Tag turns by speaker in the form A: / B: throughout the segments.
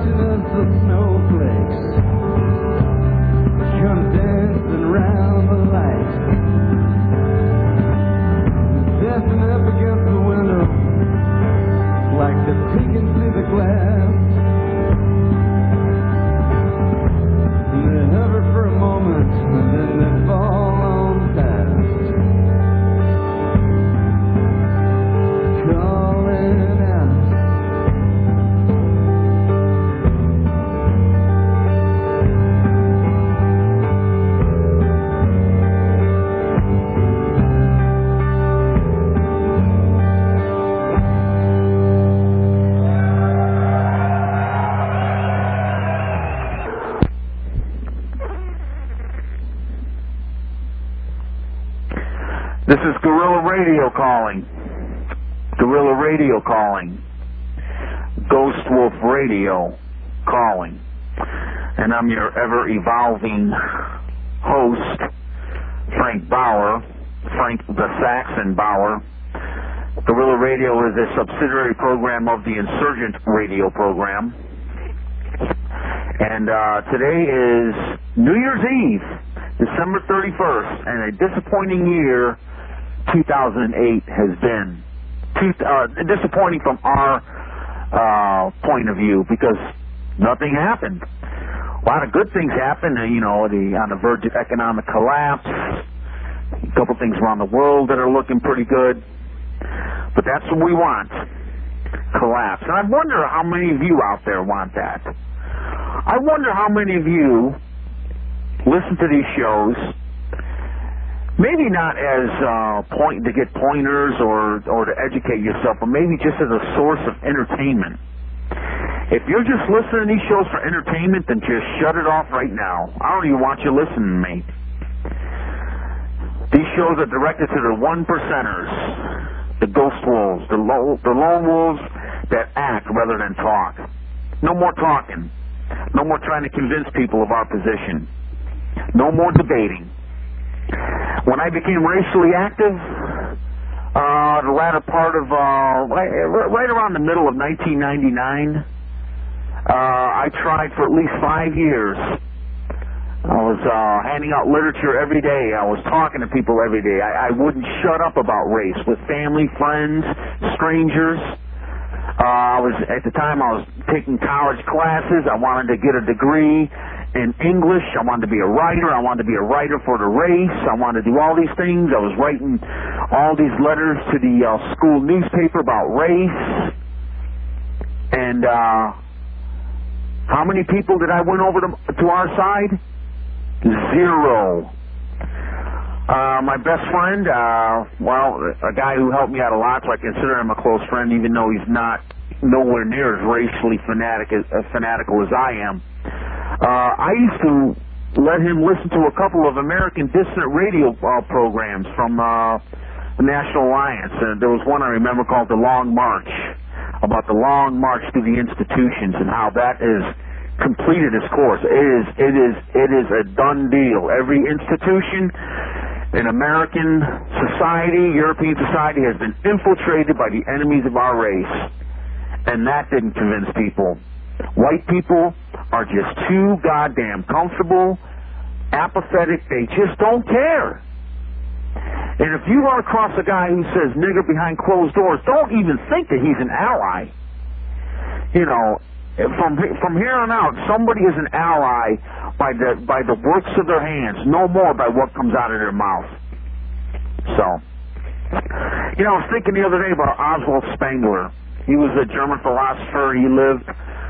A: continents of snowflakes, condensing round the light, dancing up against the window like they're peeking through the glass. And they hover for a moment and then they fall on past, calling out.
B: This is Guerrilla Radio calling. Guerrilla Radio calling. Ghost Wolf Radio calling. And I'm your ever-evolving host, Frank Bauer, Frank the Saxon Bauer. Guerrilla Radio is a subsidiary program of the Insurgent Radio program. And today is New Year's Eve, December 31st, and a disappointing year 2008 has been. Disappointing from our point of view because nothing happened. A lot of good things happened, on the verge of economic collapse, a couple things around the world that are looking pretty good, but that's what we want, collapse. And I wonder how many of you out there want that. I wonder how many of you listen to these shows, maybe not as to get pointers or to educate yourself, but maybe just as a source of entertainment. If you're just listening to these shows for entertainment, then just shut it off right now. I don't even want you listening to me. These shows are directed to the one percenters, the ghost wolves, the lone wolves that act rather than talk. No more talking. No more trying to convince people of our position. No more debating. When I became racially active, the latter part of, right around the middle of 1999, I tried for at least 5 years. I was handing out literature every day. I was talking to people every day. I wouldn't shut up about race with family, friends, strangers. At the time, I was taking college classes. I wanted to get a degree in English. I wanted to be a writer. I wanted to be a writer for the race. I wanted to do all these things. I was writing all these letters to the school newspaper about race. And how many people did I win over to our side? 0. My best friend, a guy who helped me out a lot, so I consider him a close friend, even though he's not nowhere near as racially fanatical as I am. I used to let him listen to a couple of American dissident radio programs from the National Alliance. There was one I remember called The Long March, about the long march through the institutions and how that is completed its course. It is a done deal. Every institution in American society, European society, has been infiltrated by the enemies of our race. And that didn't convince people. White people are just too goddamn comfortable, apathetic. They just don't care. And if you run across a guy who says nigger behind closed doors, don't even think that he's an ally. From here on out, somebody is an ally by the works of their hands, no more by what comes out of their mouth. So, I was thinking the other day about Oswald Spengler. He was a German philosopher. He lived,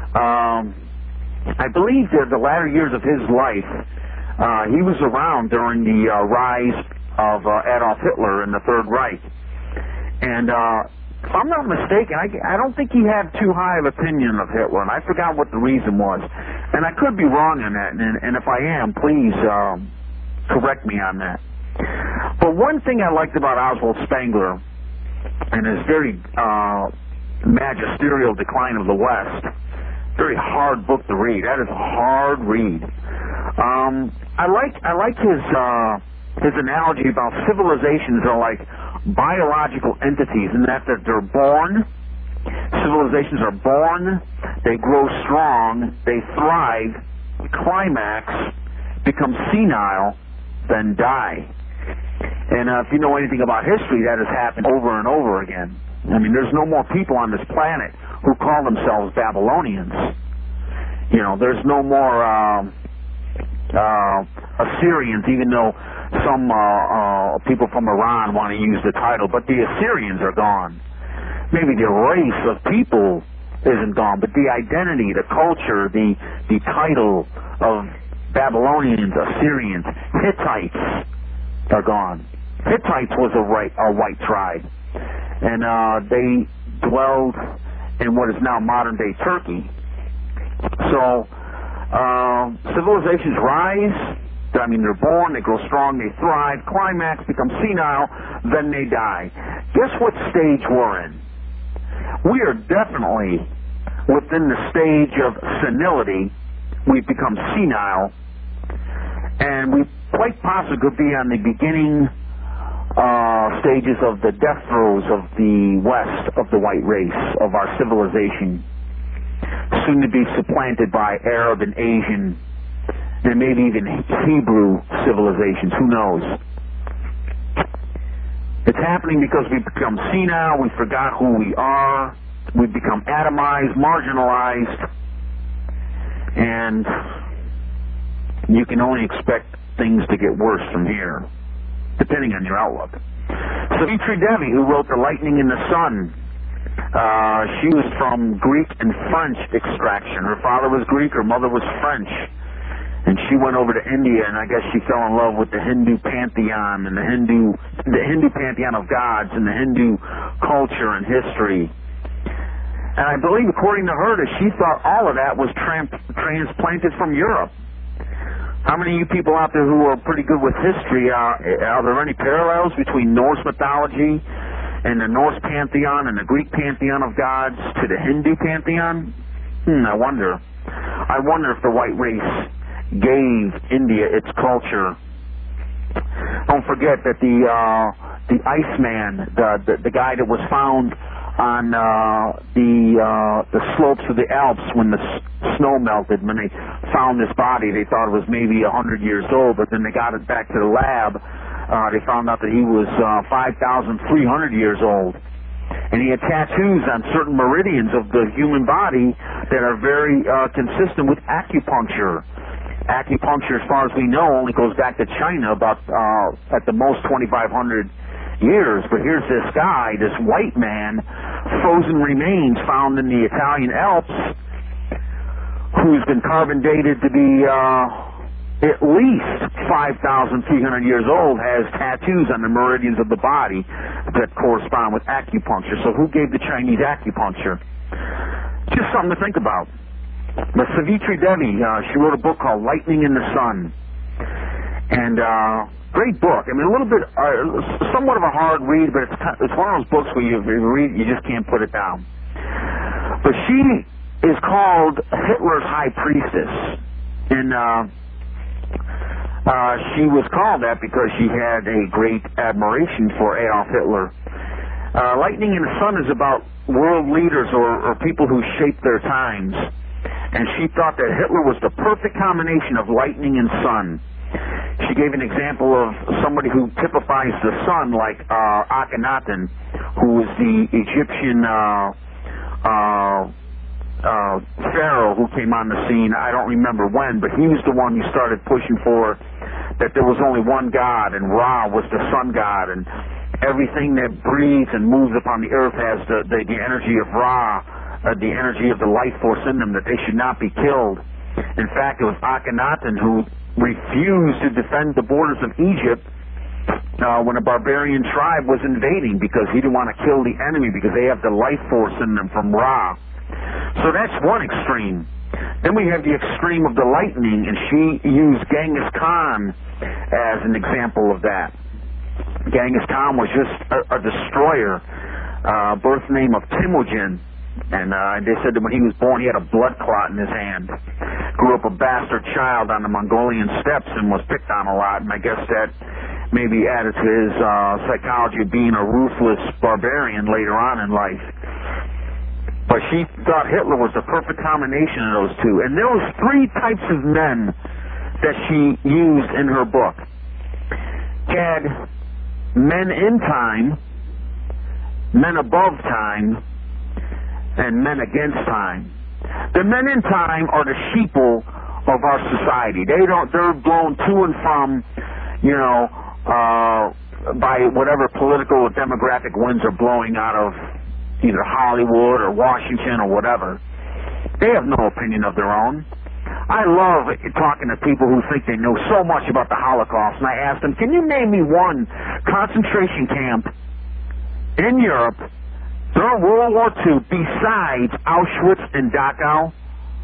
B: I believe, the latter years of his life. He was around during the rise of Adolf Hitler in the Third Reich. And if I'm not mistaken, I don't think he had too high of opinion of Hitler, and I forgot what the reason was. And I could be wrong on that, and if I am, please correct me on that. But one thing I liked about Oswald Spengler and his very magisterial Decline of the West, very hard book to read. That is a hard read. I like his analogy about civilizations are like biological entities, in that they're born. Civilizations are born, they grow strong, they thrive, climax, become senile, then die. And if you know anything about history, that has happened over and over again. I mean, there's no more people on this planet who call themselves Babylonians. You know, there's no more Assyrians, even though some people from Iran want to use the title, but the Assyrians are gone. Maybe the race of people isn't gone, but the identity, the culture, the title of Babylonians, Assyrians, Hittites are gone. Hittites was a white tribe, and they dwelled in what is now modern-day Turkey. So civilizations rise. I mean, they're born, they grow strong, they thrive, climax, become senile, then they die. Guess what stage we're in? We are definitely within the stage of senility. We've become senile, and we quite possibly could be on the beginning stages of the death throes of the west of the white race, of our civilization, soon to be supplanted by Arab and Asian and maybe even Hebrew civilizations. Who knows? It's happening because we've become senile, we forgot who we are, we've become atomized, marginalized, and you can only expect things to get worse from here, depending on your outlook. Savitri Devi, who wrote The Lightning in the Sun, she was from Greek and French extraction. Her father was Greek, her mother was French. And she went over to India, and I guess she fell in love with the Hindu pantheon and the Hindu pantheon of gods and the Hindu culture and history. And I believe, according to her, that she thought all of that was transplanted from Europe. How many of you people out there who are pretty good with history, are there any parallels between Norse mythology and the Norse pantheon and the Greek pantheon of gods to the Hindu pantheon? I wonder. I wonder if the white race gave India its culture. Don't forget that the Iceman, the guy that was found on the slopes of the Alps when the snow melted, when they found this body, they thought it was maybe 100 years old, but then they got it back to the lab. They found out that he was 5,300 years old. And he had tattoos on certain meridians of the human body that are very consistent with acupuncture. Acupuncture, as far as we know, only goes back to China about at the most 2,500 years. But here's this guy, this white man, frozen remains found in the Italian Alps, who's been carbon dated to be at least 5,300 years old, has tattoos on the meridians of the body that correspond with acupuncture. So who gave the Chinese acupuncture? Just something to think about. But Savitri Devi, she wrote a book called Lightning in the Sun. And great book. I mean, a little bit, somewhat of a hard read, but it's one of those books where you read, you just can't put it down. But she is called Hitler's High Priestess. And she was called that because she had a great admiration for Adolf Hitler. Lightning in the Sun is about world leaders or people who shaped their times. And she thought that Hitler was the perfect combination of lightning and sun. She gave an example of somebody who typifies the sun, like Akhenaten, who was the Egyptian pharaoh who came on the scene. I don't remember when, but he was the one who started pushing for that there was only one God, and Ra was the sun god, and everything that breathes and moves upon the earth has the energy of Ra, the energy of the life force in them, that they should not be killed. In fact, it was Akhenaten who refused to defend the borders of Egypt when a barbarian tribe was invading, because he didn't want to kill the enemy because they have the life force in them from Ra. So that's one extreme. Then we have the extreme of the lightning, and she used Genghis Khan as an example of that. Genghis Khan was just a destroyer, birth name of Temujin. And they said that when he was born, he had a blood clot in his hand. Grew up a bastard child on the Mongolian steppes and was picked on a lot. And I guess that maybe added to his psychology of being a ruthless barbarian later on in life. But she thought Hitler was the perfect combination of those two. And there was 3 types of men that she used in her book. She had men in time, men above time, and men against time. The men in time are the sheeple of our society. They're blown to and from, by whatever political or demographic winds are blowing out of either Hollywood or Washington or whatever. They have no opinion of their own. I love talking to people who think they know so much about the Holocaust, and I ask them, can you name me one concentration camp in Europe during World War II besides Auschwitz and Dachau?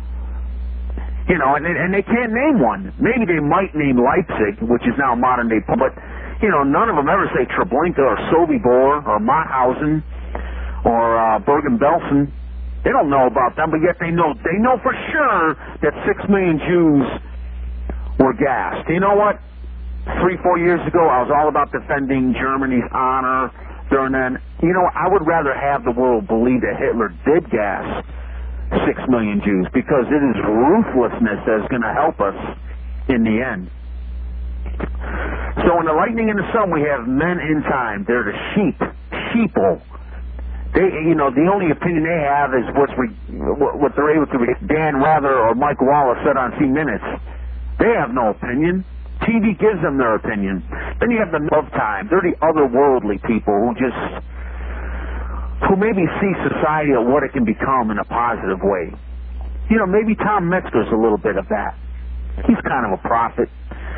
B: And they can't name one. Maybe they might name Leipzig, which is now modern day, but none of them ever say Treblinka or Sobibor or Mauthausen or Bergen-Belsen. They don't know about them, but yet they know for sure that 6 million Jews were gassed. You know what? 3-4 years ago, I was all about defending Germany's honor during then. I would rather have the world believe that Hitler did gas 6 million Jews, because it is ruthlessness that's going to help us in the end. So in the lightning and the sun, we have men in time. They're the sheeple. They, the only opinion they have is what they're able to read. Dan Rather or Mike Wallace said on C Minutes. They have no opinion. TV gives them their opinion. Then you have the men of time. They're the otherworldly people who maybe see society or what it can become in a positive way. Maybe Tom Metzger's a little bit of that. He's kind of a prophet.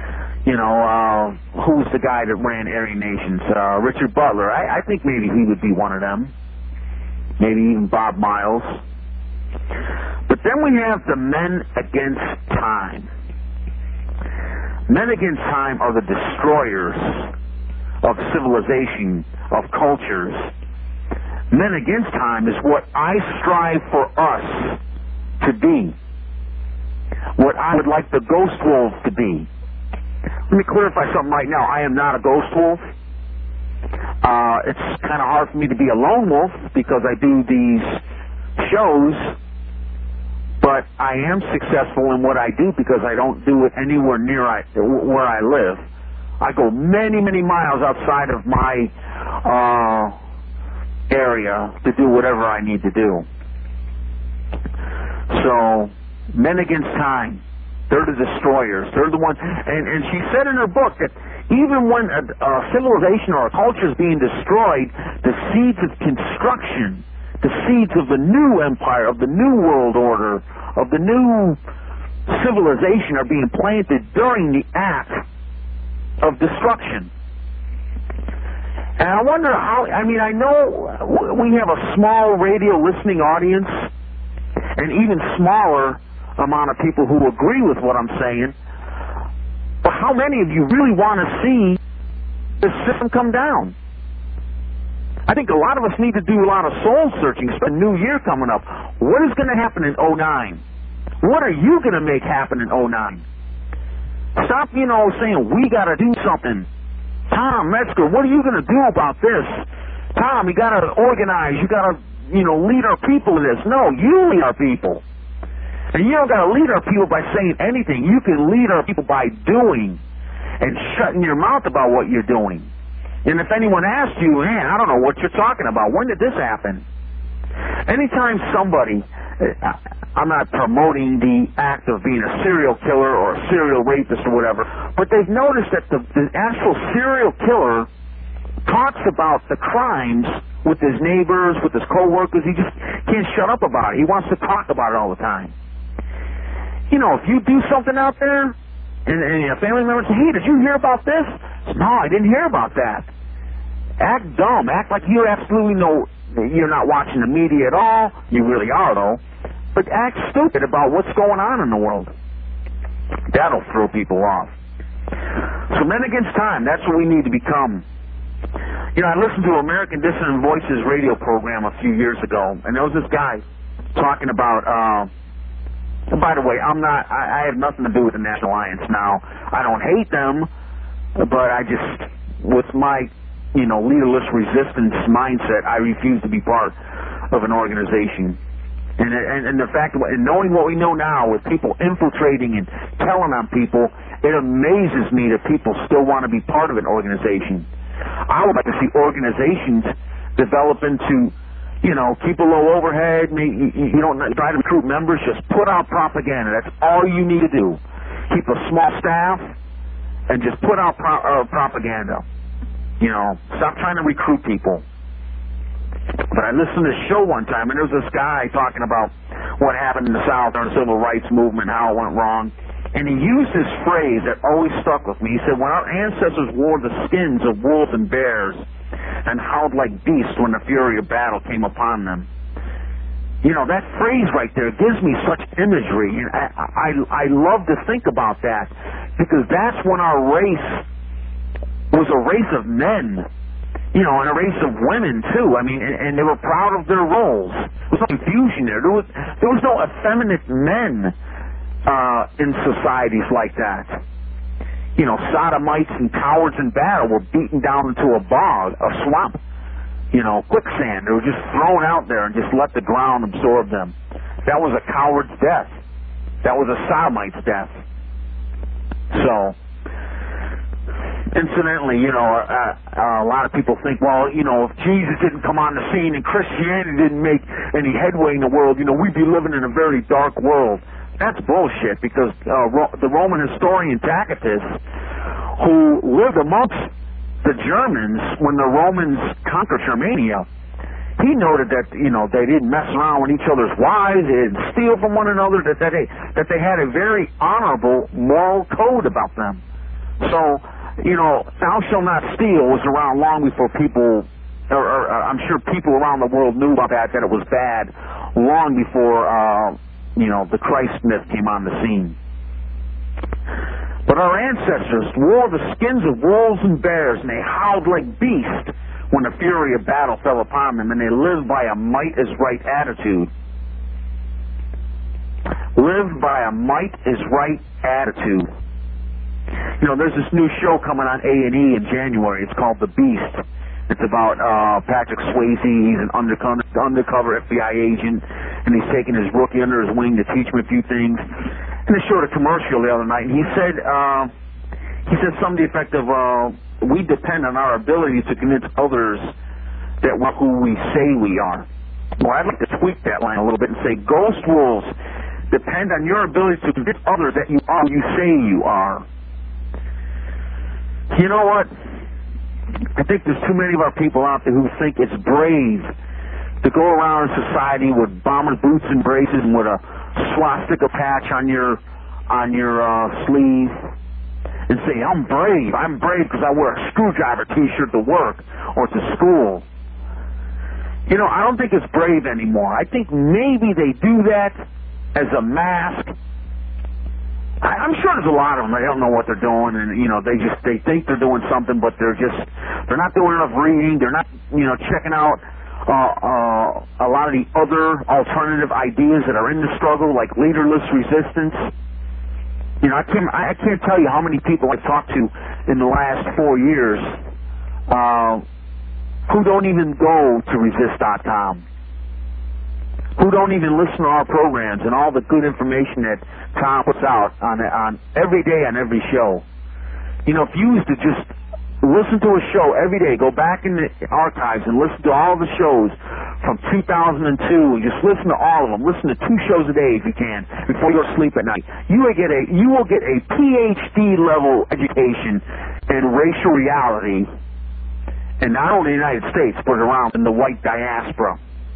B: Who's the guy that ran Aryan Nations? Richard Butler. I think maybe he would be one of them. Maybe even Bob Miles. But then we have the men against time. Men against time are the destroyers of civilization, of cultures. Men against time is what I strive for us to be. What I would like the ghost wolves to be. Let me clarify something right now. I am not a ghost wolf. It's kind of hard for me to be a lone wolf because I do these shows, but I am successful in what I do because I don't do it anywhere near where I live. I go many, many miles outside of my area to do whatever I need to do. So, men against time. They're the destroyers. They're the ones. And she said in her book that even when a civilization or a culture is being destroyed, the seeds of construction, the seeds of the new empire, of the new world order, of the new civilization are being planted during the act of destruction. And I wonder how, I know we have a small radio listening audience and even smaller amount of people who agree with what I'm saying, but how many of you really want to see this system come down? I think a lot of us need to do a lot of soul searching. It's the new year coming up. What is going to happen in 2009? What are you going to make happen in 2009? Stop, saying we got to do something. Tom Metzger, what are you going to do about this? Tom, you got to organize. You got to, lead our people in this. No, you lead our people. And you don't got to lead our people by saying anything. You can lead our people by doing and shutting your mouth about what you're doing. And if anyone asks you, man, I don't know what you're talking about. When did this happen? Anytime somebody, I'm not promoting the act of being a serial killer or a serial rapist or whatever, but they've noticed that the actual serial killer talks about the crimes with his neighbors, with his co-workers. He just can't shut up about it. He wants to talk about it all the time. If you do something out there, and a family member says, hey, did you hear about this? No, I didn't hear about that. Act dumb. Act like you absolutely know you're not watching the media at all. You really are, though. But act stupid about what's going on in the world. That'll throw people off. So Men Against Time, that's what we need to become. I listened to American Dissident Voices radio program a few years ago, and there was this guy talking about... by the way, I have nothing to do with the National Alliance now. I don't hate them, but I just, with my, leaderless resistance mindset, I refuse to be part of an organization And the fact, and knowing what we know now with people infiltrating and telling on people, it amazes me that people still want to be part of an organization. I would like to see organizations develop into, you know, keep a low overhead. You don't try to recruit members. Just put out propaganda. That's all you need to do. Keep a small staff and just put out propaganda. You know, stop trying to recruit people. But I listened to a show one time, and there was this guy talking about what happened in the South during the Civil Rights Movement, how it went wrong. And he used this phrase that always stuck with me. He said, when our ancestors wore the skins of wolves and bears and howled like beasts when the fury of battle came upon them. You know, that phrase right there gives me such imagery. And I love to think about that, because that's when our race was a race of men. You know, and a race of women, too. I mean, and they were proud of their roles. There was no confusion there. There was no effeminate men in societies like that. You know, sodomites and cowards in battle were beaten down into a bog, a swamp, you know, quicksand. They were just thrown out there and just let the ground absorb them. That was a coward's death. That was a sodomite's death. So, incidentally, you know, a lot of people think, well, you know, if Jesus didn't come on the scene and Christianity didn't make any headway in the world, you know, we'd be living in a very dark world. That's bullshit, because the Roman historian Tacitus, who lived amongst the Germans when the Romans conquered Germania, he noted that, you know, they didn't mess around with each other's wives, they didn't steal from one another, that they had a very honorable moral code about them. So, you know, thou shalt not steal was around long before people, or I'm sure people around the world knew about that it was bad, long before, you know, the Christ myth came on the scene. But our ancestors wore the skins of wolves and bears, and they howled like beasts when the fury of battle fell upon them, and they lived by a might is right attitude. Lived by a might is right attitude. You know, there's this new show coming on A&E in January. It's called The Beast. It's about Patrick Swayze. He's an undercover FBI agent, and he's taking his rookie under his wing to teach him a few things. And they showed a commercial the other night, and he said something to the effect of, we depend on our ability to convince others that we're who we say we are. Well, I'd like to tweak that line a little bit and say, ghost wolves depend on your ability to convince others that you are who you say you are. You know what? I think there's too many of our people out there who think it's brave to go around in society with bomber boots and braces and with a swastika patch on your sleeve and say, I'm brave. I'm brave because I wear a screwdriver t-shirt to work or to school. You know, I don't think it's brave anymore. I think maybe they do that as a mask. I'm sure there's a lot of them. They don't know what they're doing, and you know, they think they're doing something, but they're not doing enough reading. They're not, you know, checking out a lot of the other alternative ideas that are in the struggle, like leaderless resistance. You know, I can't tell you how many people I've talked to in the last 4 years who don't even go to resist.com. Who don't even listen to our programs and all the good information that Tom puts out on every day on every show. You know, if you used to just listen to a show every day, go back in the archives and listen to all the shows from 2002, and just listen to all of them. Listen to 2 shows a day if you can before you go to sleep at night. You will get a PhD level education in racial reality, and not only in the United States, but around in the white diaspora.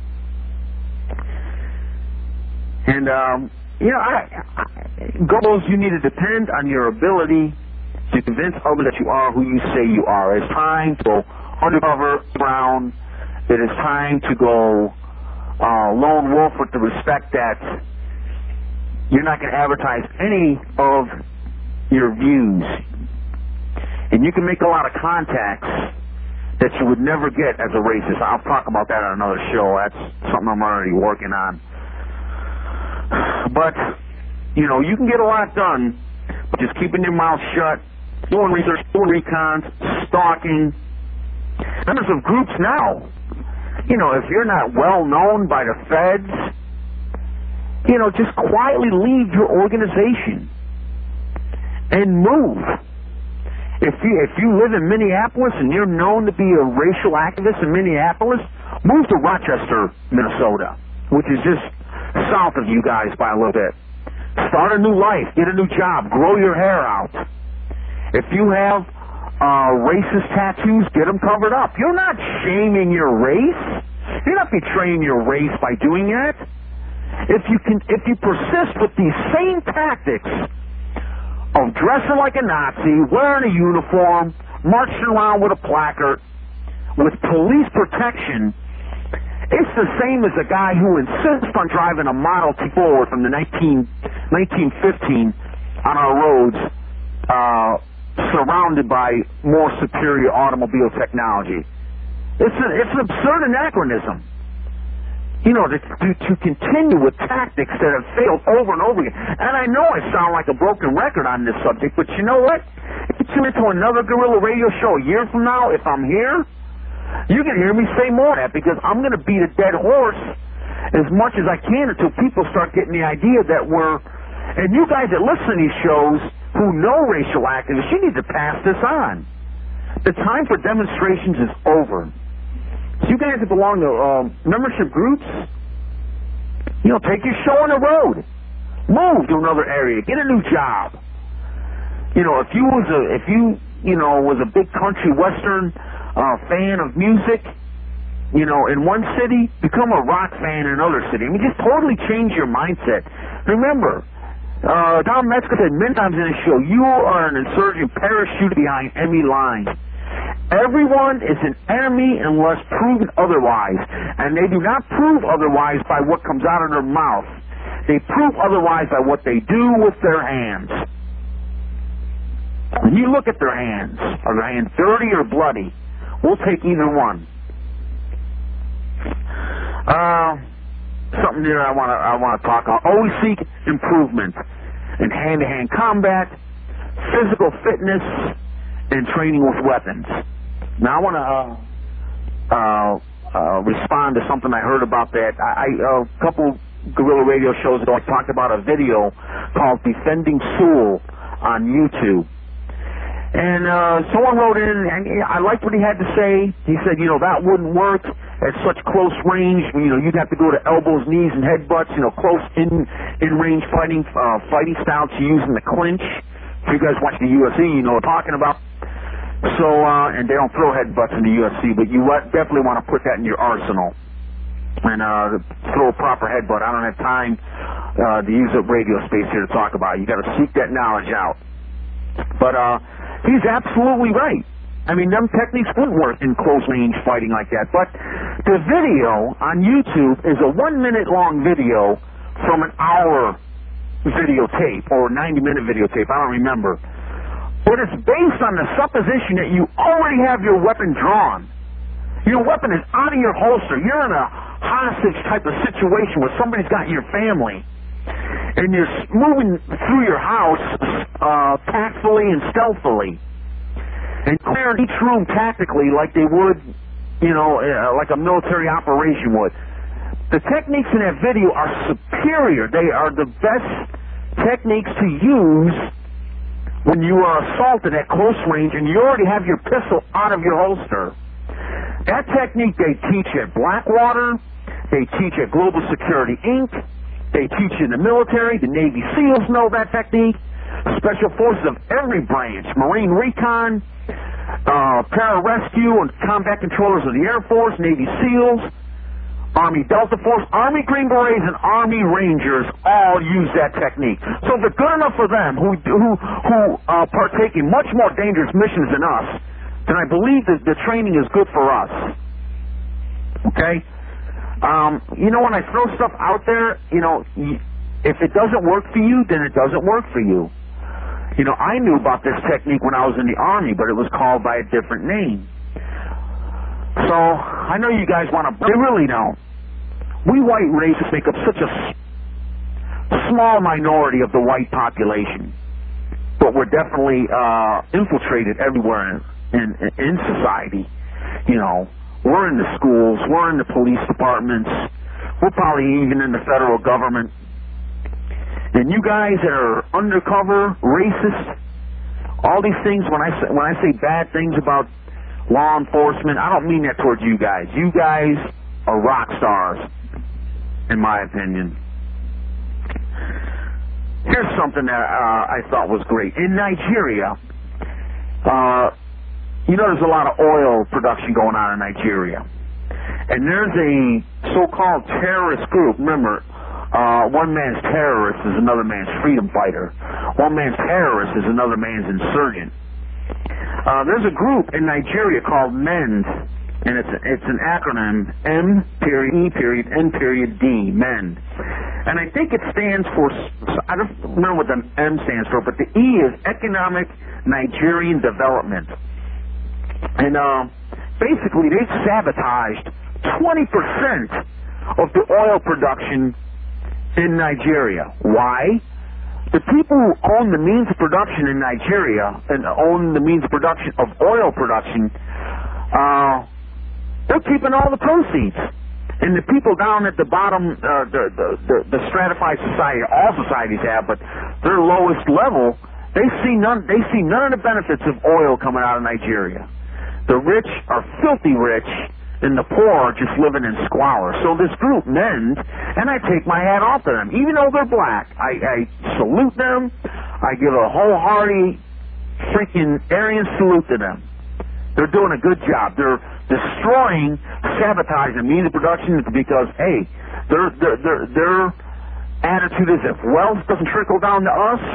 B: And, you know, goals, you need to depend on your ability to convince others that you are who you say you are. It's time to go undercover, brown. It is time to go lone wolf with the respect that you're not going to advertise any of your views. And you can make a lot of contacts that you would never get as a racist. I'll talk about that on another show. That's something I'm already working on. But, you know, you can get a lot done by just keeping your mouth shut, doing research, doing recons, stalking. Members of groups now. You know, if you're not well known by the feds, just quietly leave your organization and move. If you live in Minneapolis and you're known to be a racial activist in Minneapolis, move to Rochester, Minnesota, which is just south of you guys by a little bit. Start a new life, get a new job, grow your hair out. If you have racist tattoos, get them covered up. You're not shaming your race. You're not betraying your race by doing that. If you persist with these same tactics of dressing like a Nazi, wearing a uniform, marching around with a placard, with police protection, it's the same as a guy who insists on driving a Model T Ford from the 1915 on our roads, surrounded by more superior automobile technology. It's an absurd anachronism. To continue with tactics that have failed over and over again. And I know I sound like a broken record on this subject, but you know what? If you tune into another Guerrilla Radio show a year from now, if I'm here, you can hear me say more of that, because I'm going to beat a dead horse as much as I can until people start getting the idea that and you guys that listen to these shows who know racial activists, you need to pass this on. The time for demonstrations is over. So you guys that belong to membership groups, take your show on the road. Move to another area. Get a new job. If you was a big country western fan of music, in one city, become a rock fan in another city. Just totally change your mindset. Remember, Tom Metzger said many times in his show, you are an insurgent parachuted behind enemy lines. Everyone is an enemy unless proven otherwise, and they do not prove otherwise by what comes out of their mouth. They prove otherwise by what they do with their hands. When you look at their hands, are their hands dirty or bloody? We'll take either one. Something there I want to talk about. Always seek improvement in hand-to-hand combat, physical fitness, and training with weapons. Now I want to respond to something I heard about that. A couple Guerrilla Radio shows ago, I talked about a video called Defending Sewell on YouTube. And someone wrote in, and I liked what he had to say. He said, that wouldn't work at such close range. You'd have to go to elbows, knees, and headbutts, close in-range fighting styles to use in the clinch. If you guys watch the UFC, you know what I'm talking about. So, and they don't throw headbutts in the UFC, but you definitely want to put that in your arsenal and throw a proper headbutt. I don't have time to use up radio space here to talk about it. You got to seek that knowledge out. But he's absolutely right. Them techniques wouldn't work in close-range fighting like that. But the video on YouTube is a 1-minute long video from an hour videotape or 90-minute videotape. I don't remember. But it's based on the supposition that you already have your weapon drawn. Your weapon is out of your holster. You're in a hostage type of situation where somebody's got your family. And you're moving through your house tactfully and stealthily. And clearing each room tactically like they would, like a military operation would. The techniques in that video are superior. They are the best techniques to use when you are assaulted at close range and you already have your pistol out of your holster. That technique they teach at Blackwater, they teach at Global Security Inc., they teach in the military, the Navy SEALs know that technique, Special Forces of every branch, Marine Recon, Pararescue and Combat Controllers of the Air Force, Navy SEALs, Army Delta Force, Army Green Berets, and Army Rangers all use that technique. So if it's good enough for them, who partake in much more dangerous missions than us, then I believe that the training is good for us. Okay? When I throw stuff out there, if it doesn't work for you, then it doesn't work for you. I knew about this technique when I was in the Army, but it was called by a different name. So, I know you guys want to... They really don't. We white racists make up such a small minority of the white population. But we're definitely infiltrated everywhere in society. We're in the schools. We're in the police departments. We're probably even in the federal government. And you guys that are undercover, racist, all these things, when I say bad things about law enforcement, I don't mean that towards you guys. You guys are rock stars, in my opinion. Here's something that I thought was great. In Nigeria, you know there's a lot of oil production going on in Nigeria. And there's a so-called terrorist group. Remember, one man's terrorist is another man's freedom fighter. One man's terrorist is another man's insurgent. There's a group in Nigeria called MEND, and it's an acronym, M.E.N.D, MEND. And I think it stands for, I don't remember what the M stands for, but the E is Economic Nigerian Development. And basically they've sabotaged 20% of the oil production in Nigeria. Why? The people who own the means of production in Nigeria and own the means of production of oil production, they're keeping all the proceeds. And the people down at the bottom, the stratified society, all societies have, but their lowest level, they see none of the benefits of oil coming out of Nigeria. The rich are filthy rich, and the poor are just living in squalor. So this group, MEND, and I take my hat off to them. Even though they're black, I salute them. I give a wholehearted freaking Aryan salute to them. They're doing a good job. They're destroying, sabotaging the means of production because, hey, their attitude is if wealth doesn't trickle down to us,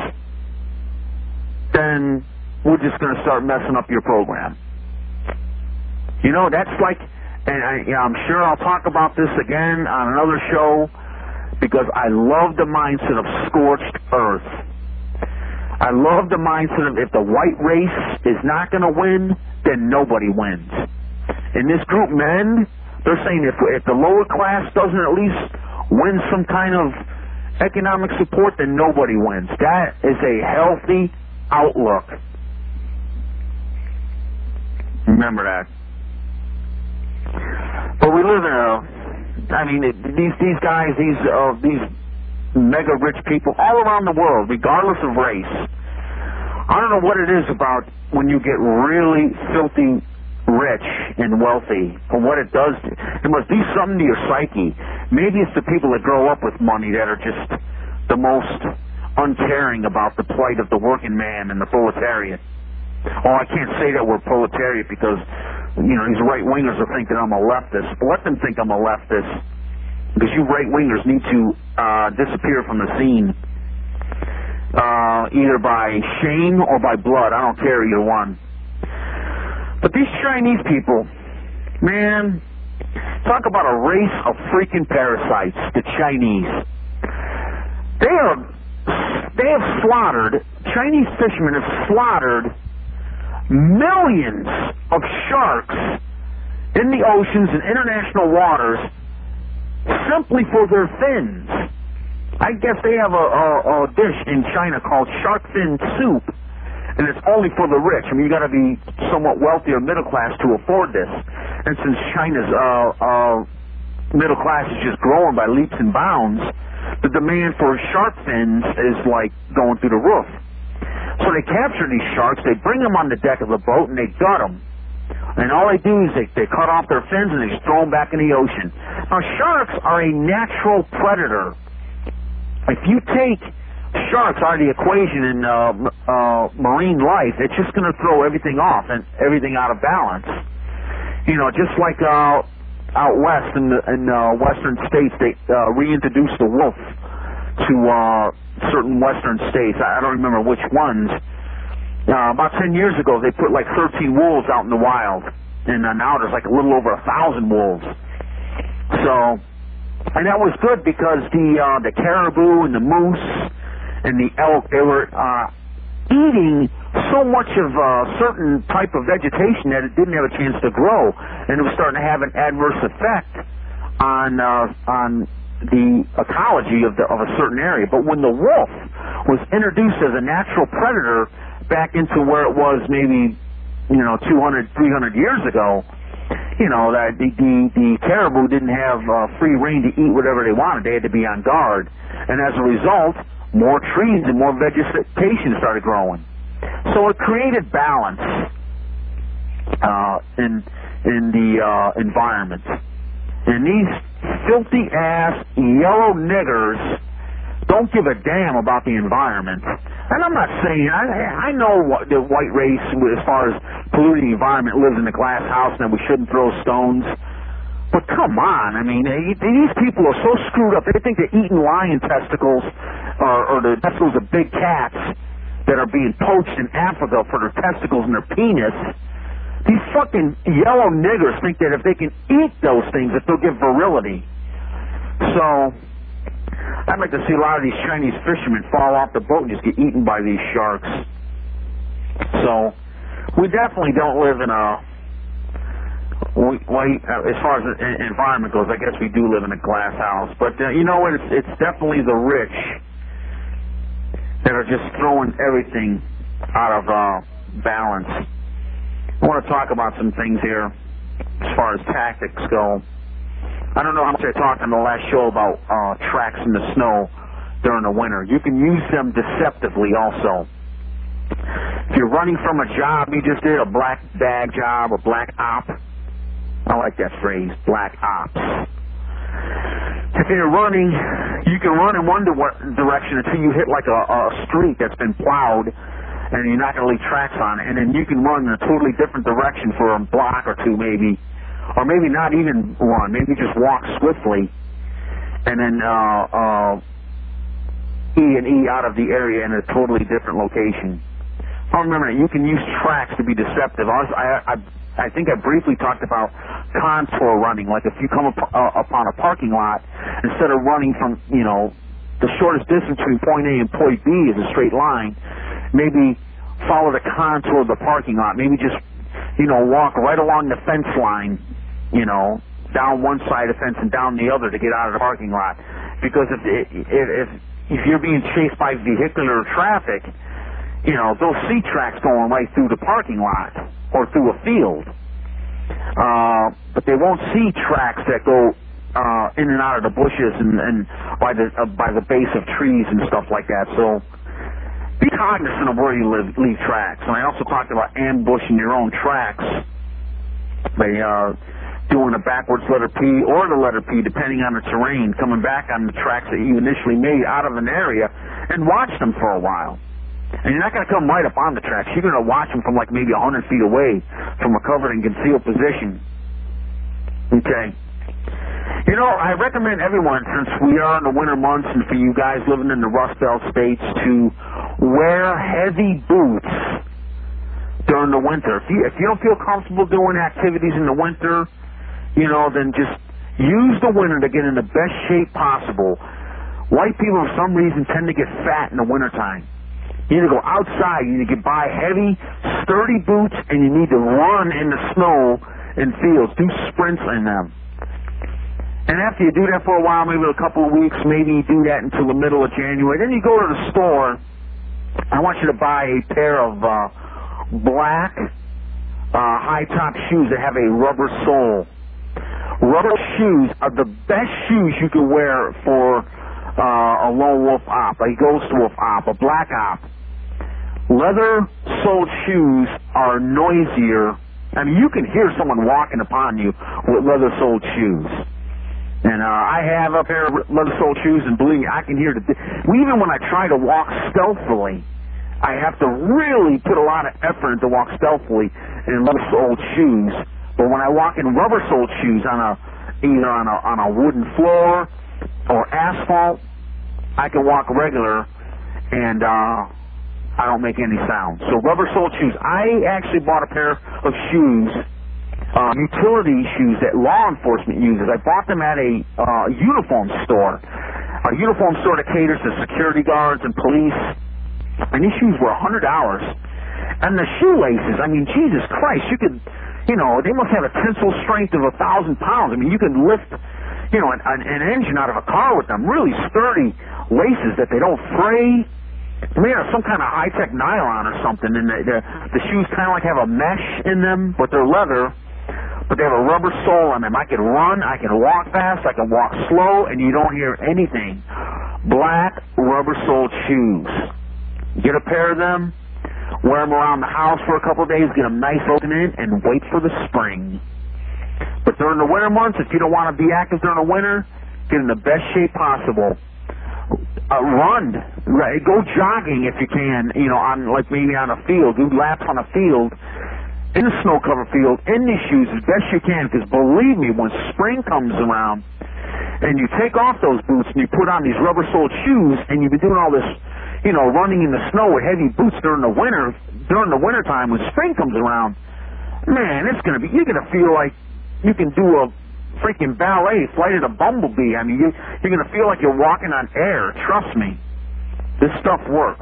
B: then we're just going to start messing up your program. You know, that's like, and I'm sure I'll talk about this again on another show because I love the mindset of scorched earth. I love the mindset of if the white race is not going to win, then nobody wins. In this group, MEND, they're saying if the lower class doesn't at least win some kind of economic support, then nobody wins. That is a healthy outlook. Remember that. But we live in these guys, these mega rich people all around the world, regardless of race. I don't know what it is about when you get really filthy rich and wealthy, or what it does. It must do something to your psyche. Maybe it's the people that grow up with money that are just the most uncaring about the plight of the working man and the proletariat. Oh, I can't say that we're proletariat because, you know, these right-wingers will think that I'm a leftist. Let them think I'm a leftist, because you right-wingers need to disappear from the scene, either by shame or by blood. I don't care either one. But these Chinese people, man, talk about a race of freaking parasites, the Chinese. Chinese fishermen have slaughtered millions of sharks in the oceans and international waters simply for their fins. I guess they have a dish in China called shark fin soup, and it's only for the rich. I mean, you got to be somewhat wealthy or middle class to afford this. And since China's middle class is just growing by leaps and bounds, the demand for shark fins is like going through the roof. So they capture these sharks, they bring them on the deck of the boat, and they gut them. And all they do is they cut off their fins and they just throw them back in the ocean. Now, sharks are a natural predator. If you take sharks out of the equation in marine life, it's just going to throw everything off and everything out of balance. You know, just like out west in western states, they reintroduced the wolf to certain western states. I don't remember which ones. About 10 years ago, they put like 13 wolves out in the wild, and now there's like a little over 1,000 wolves. So, and that was good because the caribou and the moose and the elk, they were eating so much of a certain type of vegetation that it didn't have a chance to grow, and it was starting to have an adverse effect on the ecology of a certain area. But when the wolf was introduced as a natural predator back into where it was maybe, 200, 300 years ago, that the caribou didn't have free reign to eat whatever they wanted. They had to be on guard. And as a result, more trees and more vegetation started growing. So it created balance in the environment. And these filthy ass yellow niggers don't give a damn about the environment. And I'm not saying, I know what the white race, as far as polluting the environment, lives in a glass house and that we shouldn't throw stones. But come on, I mean, these people are so screwed up. They think they're eating lion testicles or the testicles of big cats that are being poached in Africa for their testicles and their penis. These fucking yellow niggers think that if they can eat those things, that they'll give virility. So I'd like to see a lot of these Chinese fishermen fall off the boat and just get eaten by these sharks. So we definitely don't live in a, as far as the environment goes, I guess we do live in a glass house. But you know what? It's definitely the rich that are just throwing everything out of balance. I want to talk about some things here as far as tactics go. I don't know how much I talked on the last show about tracks in the snow during the winter. You can use them deceptively also. If you're running from a job you just did, a black bag job, a black op. I like that phrase, black ops. If you're running, you can run in one direction until you hit like a street that's been plowed and you're not going to leave tracks on it, and then you can run in a totally different direction for a block or two maybe, or maybe not even run, maybe just walk swiftly and then E out of the area in a totally different location. I remember that you can use tracks to be deceptive. I think I briefly talked about contour running, like if you come upon a parking lot, instead of running from, the shortest distance between point A and point B is a straight line, maybe follow the contour of the parking lot, maybe just, walk right along the fence line, down one side of the fence and down the other to get out of the parking lot. Because if you're being chased by vehicular traffic, they'll see tracks going right through the parking lot or through a field. But they won't see tracks that go in and out of the bushes and by the base of trees and stuff like that. So be cognizant of where you leave tracks. And I also talked about ambushing your own tracks by doing a backwards letter P or the letter P, depending on the terrain, coming back on the tracks that you initially made out of an area and watch them for a while. And you're not going to come right up on the tracks. You're going to watch them from like maybe 100 feet away from a covered and concealed position. Okay. I recommend everyone, since we are in the winter months and for you guys living in the Rust Belt states, to wear heavy boots during the winter. If you don't feel comfortable doing activities in the winter, then just use the winter to get in the best shape possible. White people, for some reason, tend to get fat in the wintertime. You need to go outside, you need to buy heavy, sturdy boots, and you need to run in the snow and fields. Do sprints in them. And after you do that for a while, maybe a couple of weeks, maybe you do that until the middle of January, then you go to the store. I want you to buy a pair of black high-top shoes that have a rubber sole. Rubber shoes are the best shoes you can wear for a lone wolf op, a ghost wolf op, a black op. Leather-soled shoes are noisier. I mean, you can hear someone walking upon you with leather-soled shoes. And I have a pair of leather-soled shoes, and believe me, I can hear even when I try to walk stealthily, I have to really put a lot of effort into walk stealthily in leather-soled shoes. But when I walk in rubber-soled shoes either on a wooden floor or asphalt, I can walk regular, and I don't make any sound. So rubber-soled shoes. I actually bought a pair of shoes, utility shoes that law enforcement uses. I bought them at a uniform store that caters to security guards and police. And these shoes were $100. And the shoelaces, I mean, Jesus Christ, you could, they must have a tensile strength of 1,000 pounds. I mean, you can lift, an engine out of a car with them. Really sturdy laces that they don't fray. They have some kind of high-tech nylon or something, and the shoes kind of like have a mesh in them, but they're leather, but they have a rubber sole on them. I can run, I can walk fast, I can walk slow, and you don't hear anything. black rubber-soled shoes. Get a pair of them, wear them around the house for a couple of days, get them nice open in, and wait for the spring. But during the winter months, if you don't want to be active during the winter, get in the best shape possible. Run, right? Go jogging if you can, on like maybe on a field. Do laps on a field, in a snow-covered field, in these shoes as best you can, because believe me, when spring comes around, and you take off those boots and you put on these rubber-soled shoes, and you've been doing all this, running in the snow with heavy boots during the winter time, when spring comes around, man, you're gonna feel like you can do a freaking ballet, flight of the bumblebee. I mean, you're gonna feel like you're walking on air. Trust me, this stuff works.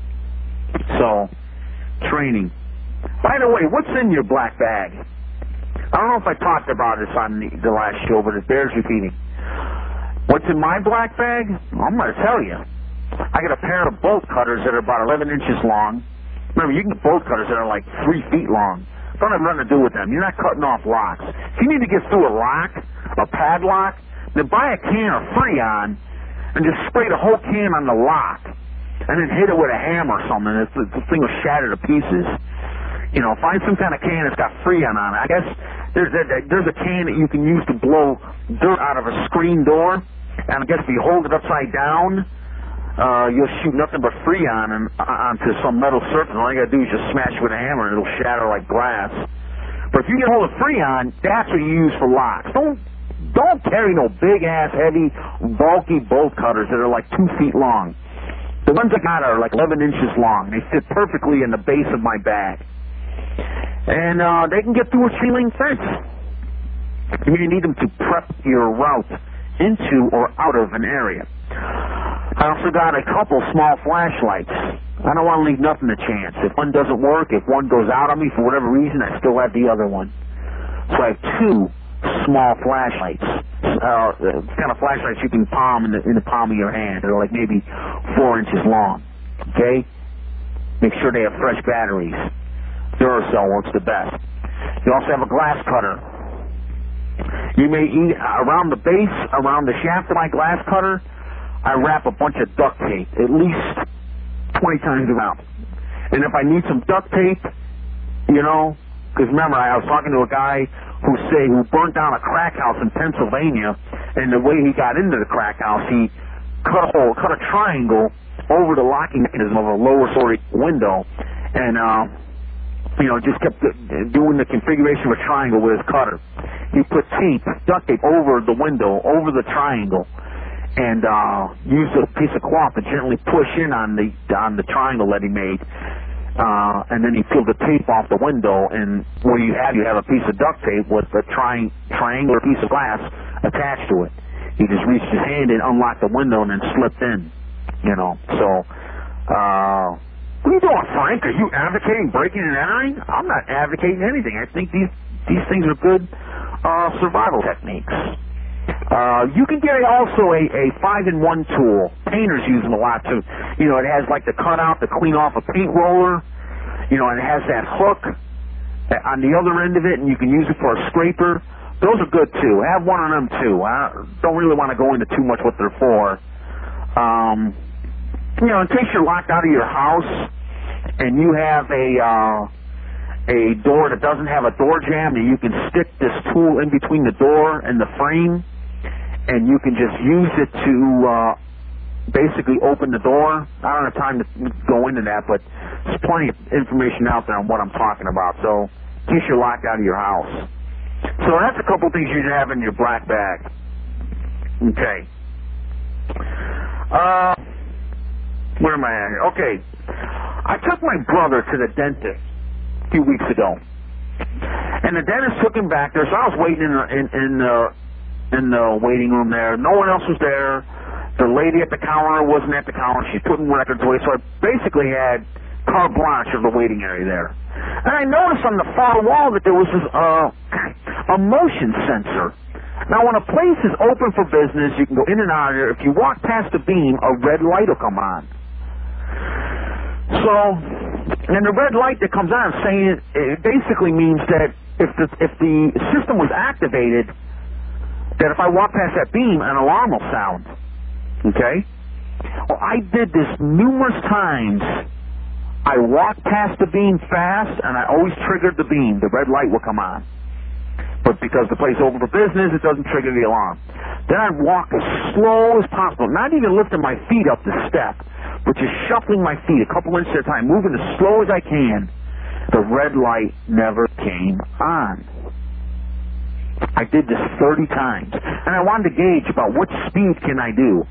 B: So, training. By the way, what's in your black bag? I don't know if I talked about this on the last show, but it bears repeating. What's in my black bag? I'm going to tell you. I got a pair of bolt cutters that are about 11 inches long. Remember, you can get bolt cutters that are like 3 feet long. Don't have nothing to do with them. You're not cutting off locks. If you need to get through a lock, a padlock, then buy a can of Freon and just spray the whole can on the lock. And then hit it with a hammer or something. The thing will shatter to pieces. Find some kind of can that's got Freon on it. I guess there's a can that you can use to blow dirt out of a screen door. And I guess if you hold it upside down, you'll shoot nothing but Freon onto some metal surface. All you got to do is just smash it with a hammer and it'll shatter like glass. But if you get hold of Freon, that's what you use for locks. Don't carry no big-ass, heavy, bulky bolt cutters that are like 2 feet long. The ones I got are like 11 inches long. They fit perfectly in the base of my bag. And they can get through a ceiling fence. You may need them to prep your route into or out of an area. I also got a couple small flashlights. I don't want to leave nothing to chance. If one doesn't work, if one goes out on me for whatever reason, I still have the other one. So I have 2 small flashlights. Kind of flashlights you can palm in the palm of your hand. They're like maybe 4 inches long. Okay? Make sure they have fresh batteries. Duracell works the best. You also have a glass cutter. You may eat around the base, around the shaft of my glass cutter, I wrap a bunch of duct tape, at least 20 times around. And if I need some duct tape, because remember, I was talking to a guy who burnt down a crack house in Pennsylvania, and the way he got into the crack house, he cut a triangle over the locking mechanism of a lower story window, and just kept doing the configuration of a triangle with his cutter. He put duct tape over the window, over the triangle, and used a piece of cloth to gently push in on the triangle that he made. And then he peeled the tape off the window, and what you have a piece of duct tape with a triangular piece of glass attached to it. He just reached his hand in, unlocked the window, and then slipped in. So. What are you doing, Frank? Are you advocating breaking and entering? I'm not advocating anything. I think these things are good survival techniques. You can get also a 5-in-1 tool. Painters use them a lot too. It has like the cutout to clean off a paint roller. And it has that hook on the other end of it, and you can use it for a scraper. Those are good too. Have one of them too. I don't really want to go into too much what they're for. In case you're locked out of your house and you have a door that doesn't have a door jamb, and you can stick this tool in between the door and the frame, and you can just use it to basically open the door. I don't have time to go into that, but there's plenty of information out there on what I'm talking about. So in case you're locked out of your house. So that's a couple things you should have in your black bag. Okay. Where am I at here? Okay. I took my brother to the dentist a few weeks ago, and the dentist took him back there. So I was waiting in the waiting room there. No one else was there. The lady at the counter wasn't at the counter. She's putting records away. So I basically had carte blanche of the waiting area there. And I noticed on the far wall that there was this a motion sensor. Now, when a place is open for business, you can go in and out of there. If you walk past the beam, a red light will come on. So, and the red light that comes on saying it basically means that if the system was activated, that if I walk past that beam, an alarm will sound. Okay? Well, I did this numerous times. I walked past the beam fast, and I always triggered the beam. The red light would come on. But because the place is open for business, it doesn't trigger the alarm. Then I'd walk as slow as possible, not even lifting my feet up the step, but just shuffling my feet a couple inches at a time, moving as slow as I can. The red light never came on. I did this 30 times, and I wanted to gauge about what speed can I do.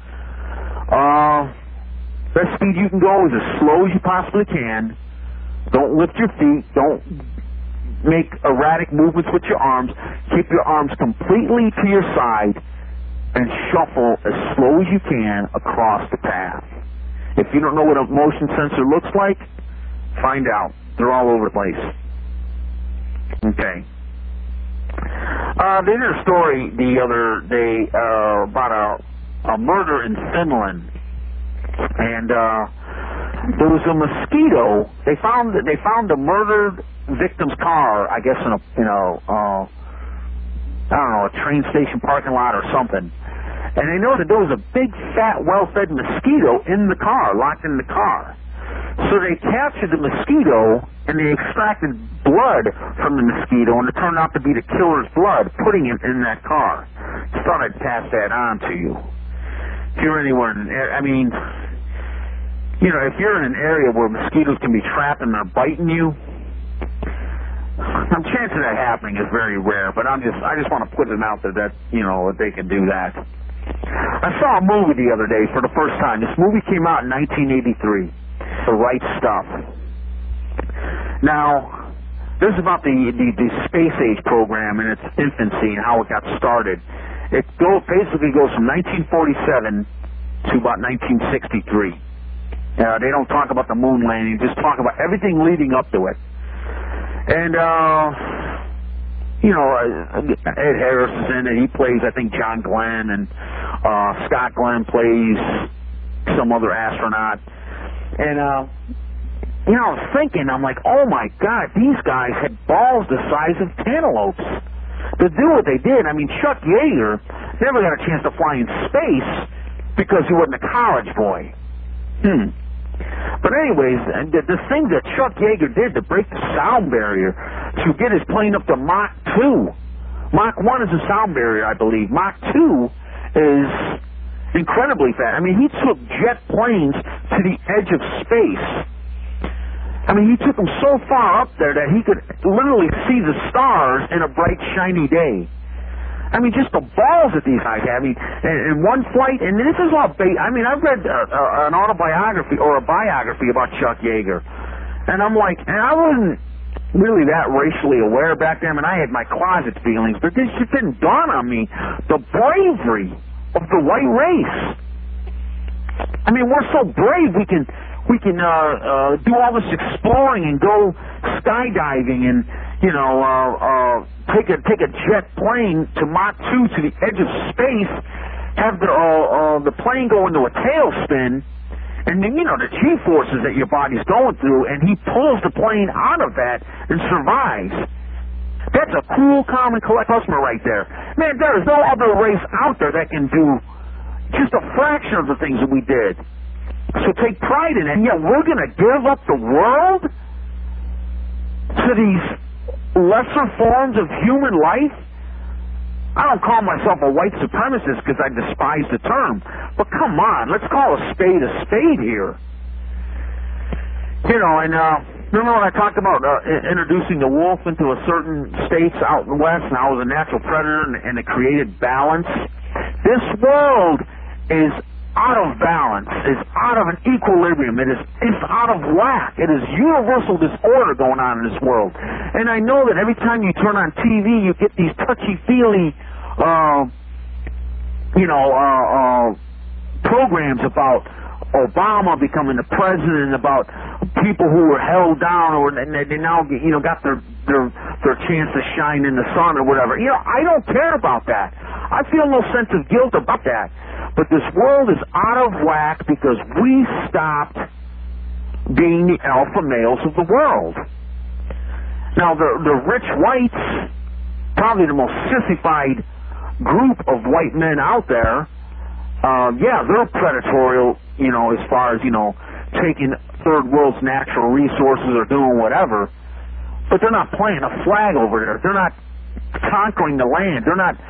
B: Best speed you can go is as slow as you possibly can. Don't lift your feet. Don't make erratic movements with your arms. Keep your arms completely to your side and shuffle as slow as you can across the path. If you don't know what a motion sensor looks like, find out. They're all over the place. Okay. They did a story the other day about a murder in Finland, and there was a mosquito. They found a murdered victim's car, I guess in a train station parking lot or something. And they noticed there was a big, fat, well-fed mosquito in the car, locked in the car. So they captured the mosquito and they extracted blood from the mosquito, and it turned out to be the killer's blood, putting it in that car. Just thought I'd pass that on to you. If you're anywhere, if you're in an area where mosquitoes can be trapped and they're biting you, the chance of that happening is very rare. But I just want to put it out there that that they can do that. I saw a movie the other day for the first time. This movie came out in 1983. The Right Stuff. Now, this is about the space age program in its infancy and how it got started. It basically goes from 1947 to about 1963. They don't talk about the moon landing, just talk about everything leading up to it. And, Ed Harris is in it. He plays, I think, John Glenn, and Scott Glenn plays some other astronaut. And, I was thinking, I'm like, oh my God, these guys had balls the size of cantaloupes to do what they did. I mean, Chuck Yeager never got a chance to fly in space because he wasn't a college boy. But anyways, the thing that Chuck Yeager did to break the sound barrier, to get his plane up to Mach 2. Mach 1 is a sound barrier, I believe. Mach 2 is incredibly fast. I mean, he took jet planes to the edge of space. I mean, he took them so far up there that he could literally see the stars in a bright, shiny day. I mean, just the balls that these guys have. I mean, in one flight, and this is all I've read an autobiography or a biography about Chuck Yeager, and I'm like, and I wasn't really that racially aware back then, and I had my closet feelings, but this just didn't dawn on me, the bravery of the white race. I mean, we're so brave, we can do all this exploring and go skydiving and take a jet plane to Mach 2 to the edge of space, have the plane go into a tailspin, and then the G-forces that your body's going through, and he pulls the plane out of that and survives. That's a cool, calm, and collect customer right there. Man, there is no other race out there that can do just a fraction of the things that we did. So take pride in it. And yet we're going to give up the world to these lesser forms of human life? I don't call myself a white supremacist because I despise the term. But come on, let's call a spade here. Remember when I talked about introducing the wolf into a certain states out in the West, and how it was a natural predator and it created balance? This world is out of balance, is out of an equilibrium. It's out of whack. It is universal disorder going on in this world. And I know that every time you turn on TV, you get these touchy-feely, programs about Obama becoming the president, about people who were held down, and they now got their chance to shine in the sun or whatever. I don't care about that. I feel no sense of guilt about that. But this world is out of whack because we stopped being the alpha males of the world. Now, the rich whites, probably the most sissified group of white men out there, they're predatorial, as far as, taking third world's natural resources or doing whatever. But they're not planting a flag over there. They're not conquering the land. They're not,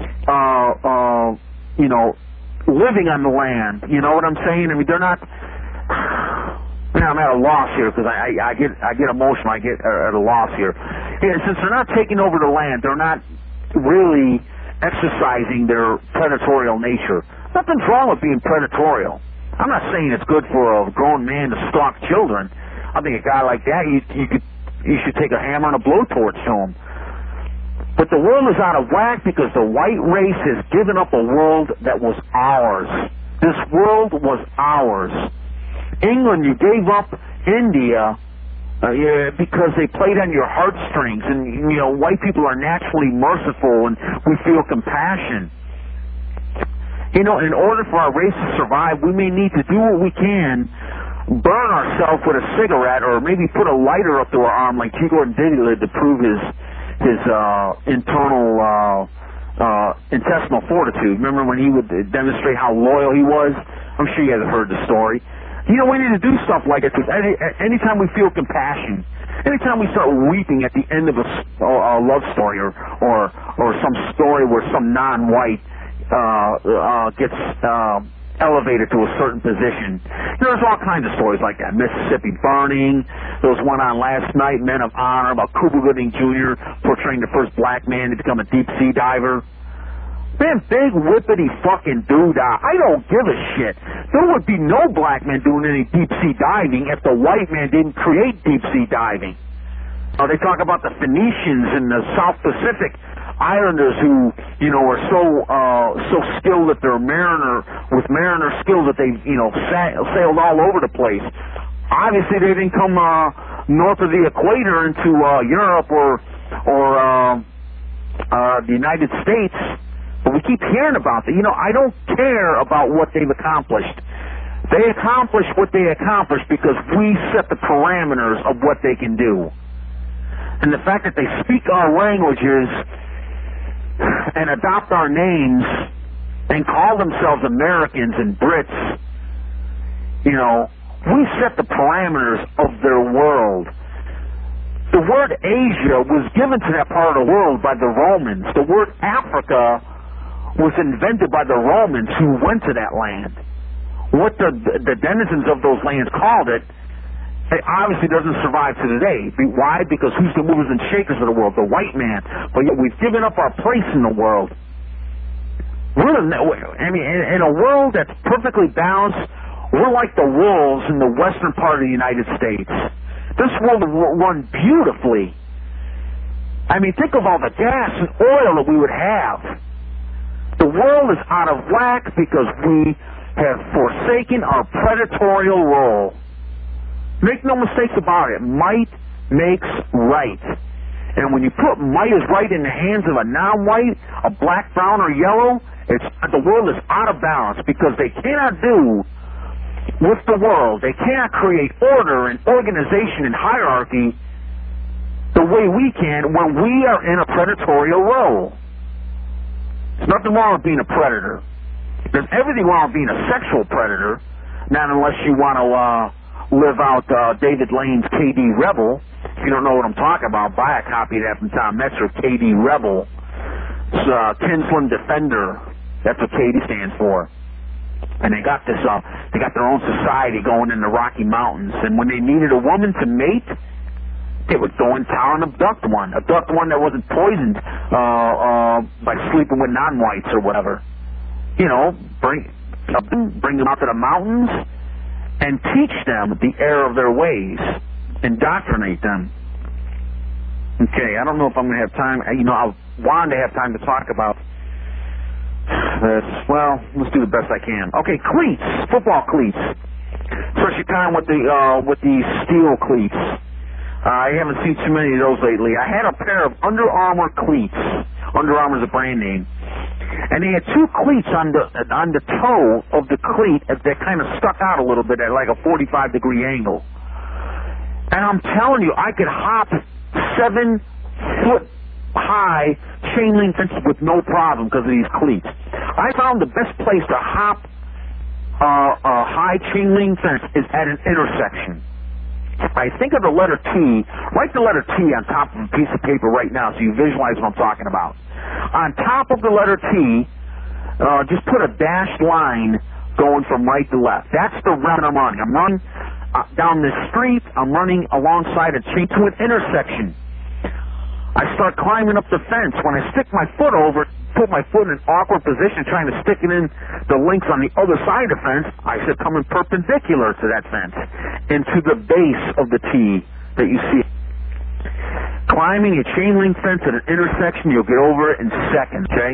B: living on the land. You know what I'm saying? I mean, they're not. Man, I'm at a loss here because I get emotional. I get at a loss here. Yeah, since they're not taking over the land, they're not really exercising their predatorial nature. Nothing's wrong with being predatorial. I'm not saying it's good for a grown man to stalk children. I think a guy like that, you should take a hammer and a blowtorch to him. But the world is out of whack because the white race has given up a world that was ours. This world was ours. England, you gave up India because they played on your heartstrings, and white people are naturally merciful, and we feel compassion. In order for our race to survive, we may need to do what we can, burn ourselves with a cigarette, or maybe put a lighter up to our arm like T. Gordon did to prove his internal intestinal fortitude. Remember when he would demonstrate how loyal he was? I'm sure you guys have heard the story. We need to do stuff like it. Anytime we feel compassion, anytime we start weeping at the end of a love story or some story where some non-white gets elevated to a certain position. There's all kinds of stories like that. Mississippi Burning. There was one on last night, Men of Honor, about Cuba Gooding Jr. portraying the first black man to become a deep sea diver. Man, big whippity fucking doodah. I don't give a shit. There would be no black man doing any deep sea diving if the white man didn't create deep sea diving. They talk about the Phoenicians in the South Pacific Islanders who, are so skilled that they're mariner skills that they, sailed all over the place. Obviously, they didn't come north of the equator into Europe or the United States. But we keep hearing about that. I don't care about what they've accomplished. They accomplished what they accomplished because we set the parameters of what they can do. And the fact that they speak our languages and adopt our names and call themselves Americans and Brits, we set the parameters of their world. The word Asia was given to that part of the world by the Romans. The word Africa was invented by the Romans who went to that land. What the denizens of those lands called it obviously doesn't survive to today. Why? Because who's the movers and shakers of the world? The white man. But yet we've given up our place in the world. In a world that's perfectly balanced, we're like the wolves in the western part of the United States. This world will run beautifully. Think of all the gas and oil that we would have. The world is out of whack because we have forsaken our predatorial role. Make no mistakes about it. Might makes right. And when you put might is right in the hands of a non-white, a black, brown, or yellow, the world is out of balance because they cannot do with the world. They cannot create order and organization and hierarchy the way we can when we are in a predatorial role. There's nothing wrong with being a predator. There's everything wrong with being a sexual predator, not unless you want to live out David Lane's KD Rebel. If you don't know what I'm talking about, buy a copy of that from Tom Metzer, KD Rebel. It's Kinsland Defender. That's what KD stands for. And they got their own society going in the Rocky Mountains. And when they needed a woman to mate, they would go in town and abduct one that wasn't poisoned by sleeping with non-whites or whatever. Bring them out to the mountains and teach them the error of their ways, indoctrinate them. Okay, I don't know if I'm going to have time. I wanted to have time to talk about this. Well, let's do the best I can. Okay, cleats, football cleats. Especially time with the steel cleats. I haven't seen too many of those lately. I had a pair of Under Armour cleats. Under Armour's a brand name. And they had two cleats on the toe of the cleat that kind of stuck out a little bit at like a 45-degree angle. And I'm telling you, I could hop 7-foot-high chain link fences with no problem because of these cleats. I found the best place to hop high chain link fence is at an intersection. I think of the letter T. Write the letter T on top of a piece of paper right now so you visualize what I'm talking about. On top of the letter T, just put a dashed line going from right to left. That's the route I'm running. I'm running down this street. I'm running alongside a street to an intersection. I start climbing up the fence. When I stick my foot over, put my foot in an awkward position trying to stick it in the links on the other side of the fence, I said coming perpendicular to that fence into the base of the T that you see. Climbing a chain link fence at an intersection, you'll get over it in seconds, okay?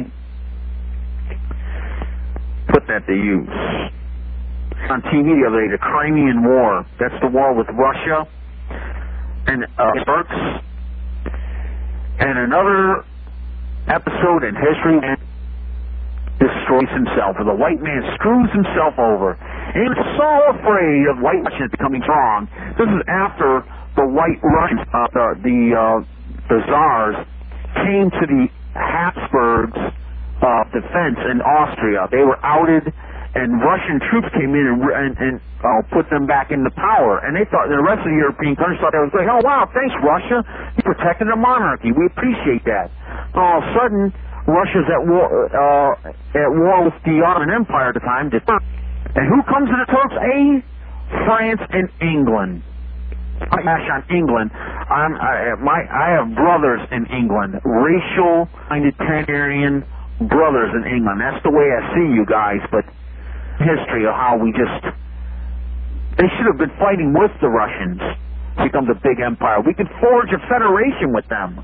B: Put that to use. On TV the other day, the Crimean War. That's the war with Russia and Turks. And another episode in history destroys himself, or the white man screws himself over. And he's so afraid of white Russians becoming strong. This is after the white Russians, the Tsars, came to the Habsburgs' defense in Austria. They were outed, and Russian troops came in and put them back into power. And they thought, the rest of the European countries thought they was like, oh wow, thanks Russia, you protected the monarchy. We appreciate that. All of a sudden, Russia's at war with the Ottoman Empire at the time. And who comes to the Turks' aid? France and England. I on England. I have brothers in England, racial-minded Trinitarian brothers in England. That's the way I see you guys, but history of how they should have been fighting with the Russians to become a big empire. We could forge a federation with them.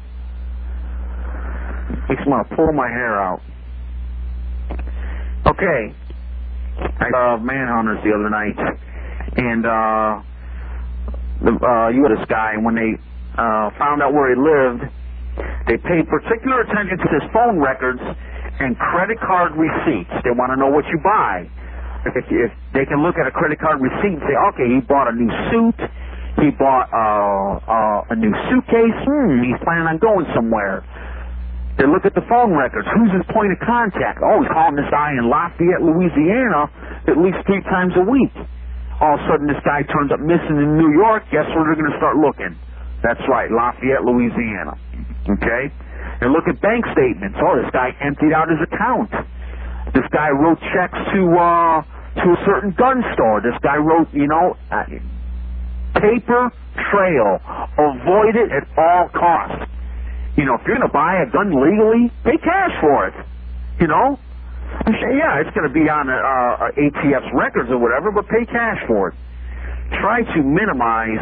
B: Makes me want to pull my hair out. Okay. I saw Manhunters the other night, and you had this guy, when they found out where he lived, they paid particular attention to his phone records and credit card receipts. They want to know what you buy. If they can look at a credit card receipt and say, okay, he bought a new suit, he bought a new suitcase, he's planning on going somewhere. They look at the phone records. Who's his point of contact? Oh, he's calling this guy in Lafayette, Louisiana at least 3 times a week. All of a sudden this guy turns up missing in New York. Guess where they're going to start looking? That's right, Lafayette, Louisiana. Okay? And look at bank statements. Oh, this guy emptied out his account. This guy wrote checks to a certain gun store. This guy wrote, paper trail. Avoid it at all costs. If you're going to buy a gun legally, pay cash for it. Yeah, it's going to be on ATF's records or whatever, but pay cash for it. Try to minimize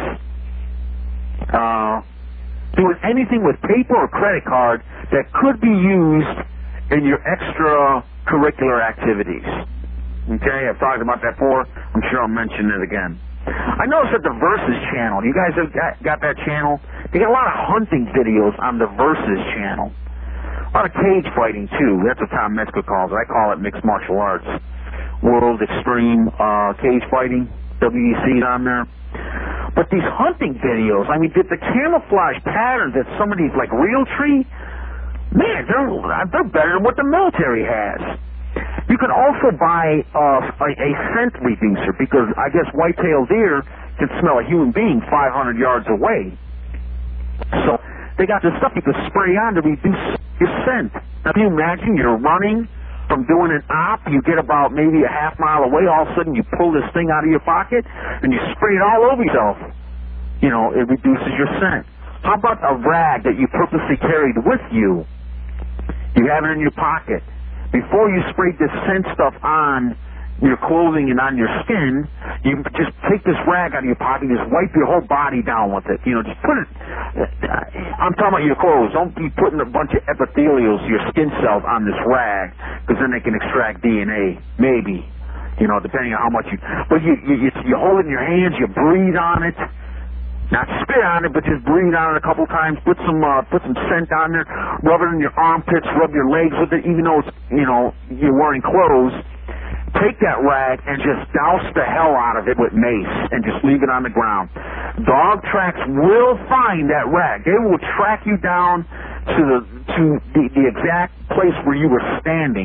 B: doing anything with paper or credit card that could be used in your extracurricular activities. Okay, I've talked about that before. I'm sure I'll mention it again. I noticed that the Versus channel, you guys have got that channel? They got a lot of hunting videos on the Versus channel. A lot of cage fighting, too. That's what Tom Metzger calls it. I call it mixed martial arts. World Extreme Cage Fighting. WEC's on there. But these hunting videos, the camouflage patterns that some of these, like Realtree, man, they're better than what the military has. You can also buy a scent reducer, because I guess white-tailed deer can smell a human being 500 yards away. So they got this stuff you can spray on to reduce your scent. Now, can you imagine you're running from doing an op, you get about maybe a half mile away, all of a sudden you pull this thing out of your pocket and you spray it all over yourself. It reduces your scent. How about a rag that you purposely carried with you? You have it in your pocket. Before you spray this scent stuff on your clothing and on your skin, you just take this rag out of your pocket and just wipe your whole body down with it. Just put it, I'm talking about your clothes. Don't be putting a bunch of epithelials, your skin cells, on this rag, because then they can extract DNA, maybe, depending on how much but you hold it in your hands, you breathe on it. Not spit on it, but just breathe on it a couple times. Put some scent on there. Rub it in your armpits. Rub your legs with it, even though it's you're wearing clothes. Take that rag and just douse the hell out of it with mace and just leave it on the ground. Dog tracks will find that rag. They will track you down to the exact place where you were standing.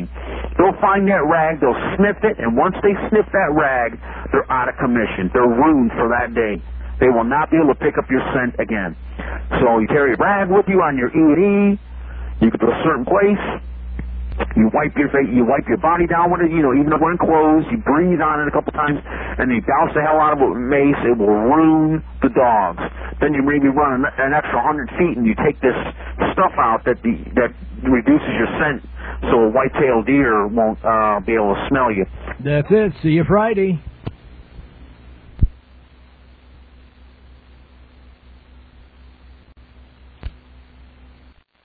B: They'll find that rag, they'll sniff it, and once they sniff that rag, they're out of commission. They're ruined for that day. They will not be able to pick up your scent again. So you carry a rag with you on your E&E. You go to a certain place. You wipe your face, you wipe your body down with it, even if we're in clothes, you breathe on it a couple times, and you douse the hell out of it with mace. It will ruin the dogs. Then you maybe run an extra 100 feet, and you take this stuff out that reduces your scent, so a white-tailed deer won't be able to smell you.
C: That's it. See you Friday.